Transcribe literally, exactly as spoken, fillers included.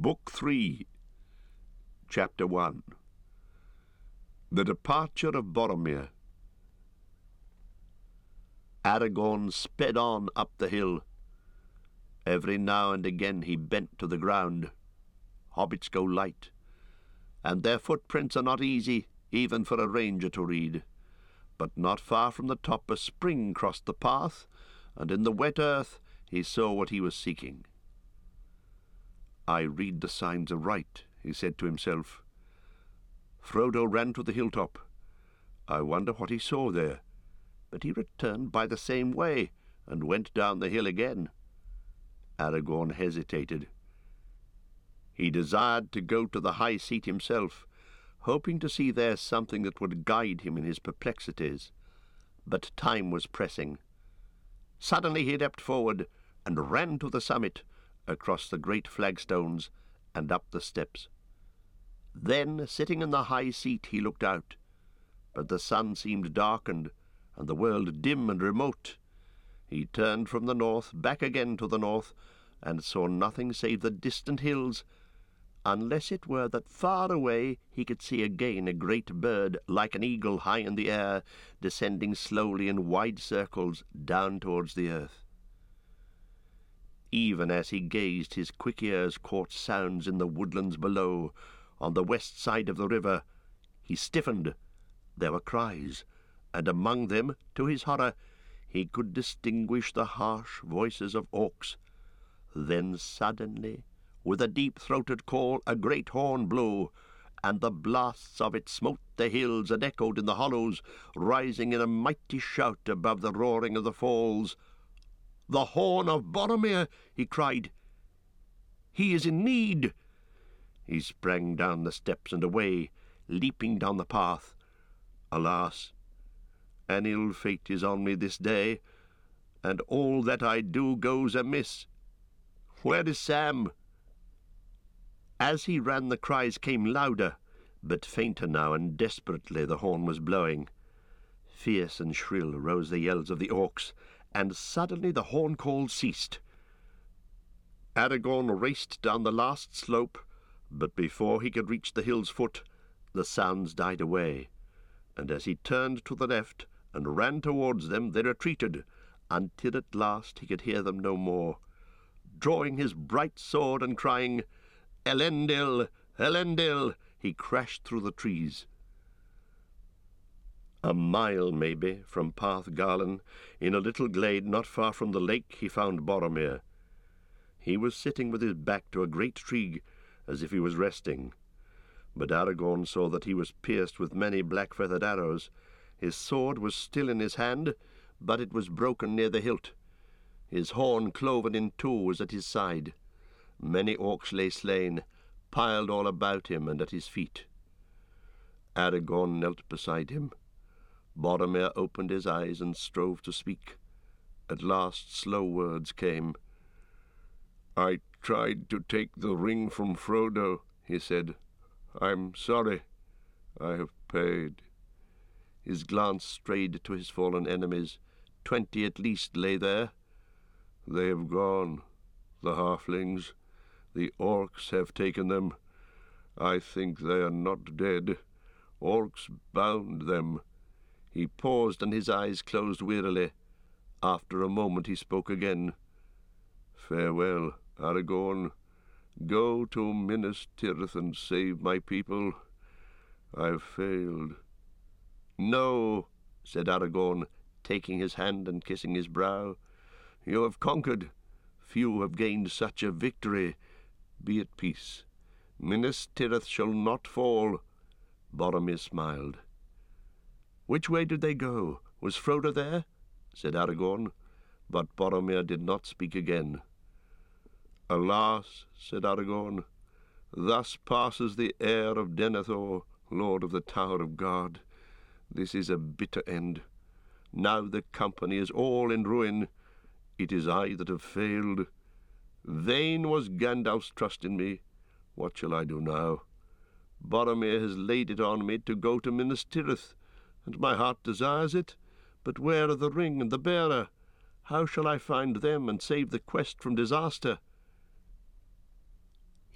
Book three, Chapter one. The Departure of Boromir. Aragorn sped on up the hill. Every now and again he bent to the ground. Hobbits go light, and their footprints are not easy even for a ranger to read. But not far from the top a spring crossed the path, and in the wet earth he saw what he was seeking. "I read the signs aright," he said to himself. Frodo ran to the hilltop. I wonder what he saw there. But he returned by the same way, and went down the hill again. Aragorn hesitated. He desired to go to the high seat himself, hoping to see there something that would guide him in his perplexities. But time was pressing. Suddenly he leapt forward, and ran to the summit, across the great flagstones, and up the steps. Then, sitting in the high seat, he looked out, but the sun seemed darkened, and the world dim and remote. He turned from the north, back again to the north, and saw nothing save the distant hills, unless it were that far away he could see again a great bird, like an eagle high in the air, descending slowly in wide circles down towards the earth. Even as he gazed, his quick ears caught sounds in the woodlands below. On the west side of the river he stiffened. There were cries, and among them, to his horror, he could distinguish the harsh voices of orcs. Then suddenly, with a deep-throated call, a great horn blew, and the blasts of it smote the hills and echoed in the hollows, rising in a mighty shout above the roaring of the falls. "The horn of Boromir!" he cried. "He is in need!" He sprang down the steps and away, leaping down the path. Alas, an ill fate is on me this day, and all that I do goes amiss. Where is Sam? As he ran, the cries came louder, but fainter now, and desperately the horn was blowing. Fierce and shrill rose the yells of the orcs, and suddenly the horn call ceased. Aragorn raced down the last slope, but before he could reach the hill's foot, the sounds died away, and as he turned to the left and ran towards them, they retreated, until at last he could hear them no more. Drawing his bright sword and crying, "Elendil! Elendil!" he crashed through the trees. A mile, maybe, from Path Garlan, in a little glade not far from the lake, he found Boromir. He was sitting with his back to a great tree, as if he was resting. But Aragorn saw that he was pierced with many black-feathered arrows. His sword was still in his hand, but it was broken near the hilt. His horn, cloven in two, was at his side. Many orcs lay slain, piled all about him and at his feet. Aragorn knelt beside him. Boromir opened his eyes and strove to speak. At last slow words came. "I tried to take the ring from Frodo," he said. "I'm sorry. I have paid." His glance strayed to his fallen enemies. Twenty at least lay there. "They have gone, the halflings. The orcs have taken them. I think they are not dead. Orcs bound them." He paused, and his eyes closed wearily. After a moment he spoke again. "Farewell, Aragorn. Go to Minas Tirith and save my people. I've failed." "No," said Aragorn, taking his hand and kissing his brow. "You have conquered. Few have gained such a victory. Be at peace. Minas Tirith shall not fall." Boromir smiled. "Which way did they go? Was Frodo there?" said Aragorn, but Boromir did not speak again. "Alas," said Aragorn, "thus passes the heir of Denethor, Lord of the Tower of God. This is a bitter end. Now the company is all in ruin. It is I that have failed. Vain was Gandalf's trust in me. What shall I do now? Boromir has laid it on me to go to Minas Tirith, and my heart desires it. But where are the ring and the bearer? How shall I find them and save the quest from disaster?"